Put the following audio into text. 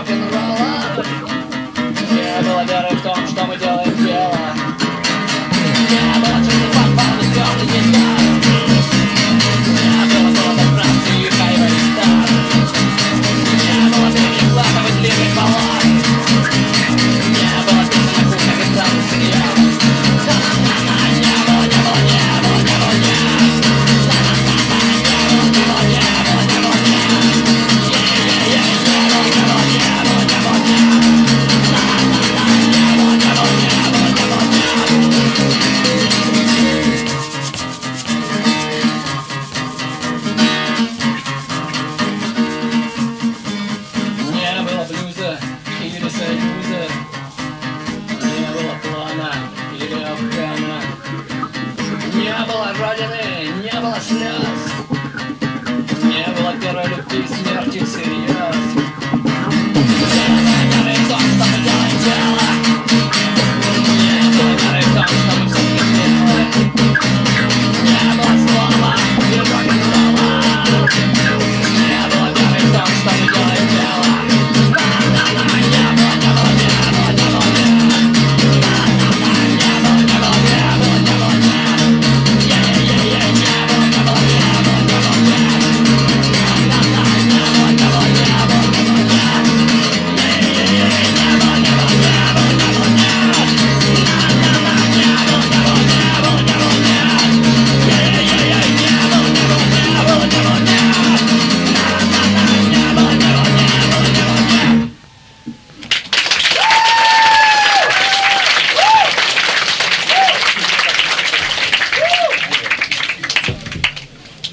рок-н-ролла. Не было веры в том, что мы делаем дело. Не было чувства подвала, звезды не знаю. Не было голода, франции и хайва и стар. Не было времени вкладывать длинный баллад. Не было песен на кухнях и там сериал. Не было, не было, не было, не было, не блюза или союза, не было плана или обхана, не было родины, не было слез, не было первой любви.